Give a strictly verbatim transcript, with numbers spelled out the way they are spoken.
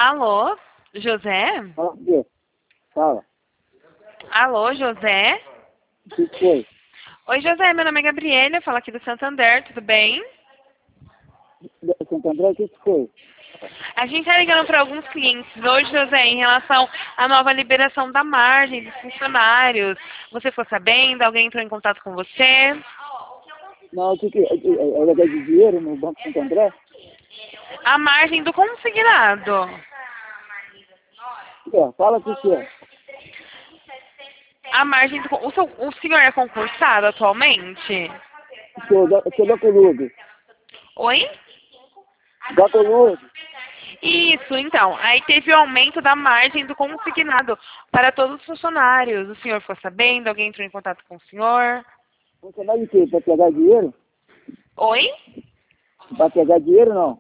Alô, José? Fala, Deus. Fala. Alô, José? O que foi? Oi, José, meu nome é Gabriela, eu falo aqui do Santander, tudo bem? Santo André, o que foi? A gente está ligando para alguns clientes hoje, José, em relação à nova liberação da margem dos funcionários. Você ficou sabendo? Alguém entrou em contato com você? Não, o que que é? É legal de dinheiro no Banco Santo André? A margem do consignado. É, fala o que que é. A margem do... O, seu, o senhor é concursado atualmente? Sou da, sou da Colube. Oi? Da Colube. Isso, então. Aí teve o aumento da margem do consignado para todos os funcionários. O senhor ficou sabendo? Alguém entrou em contato com o senhor? Funcionário de quê? Para pegar dinheiro? Oi? Para pegar dinheiro, não?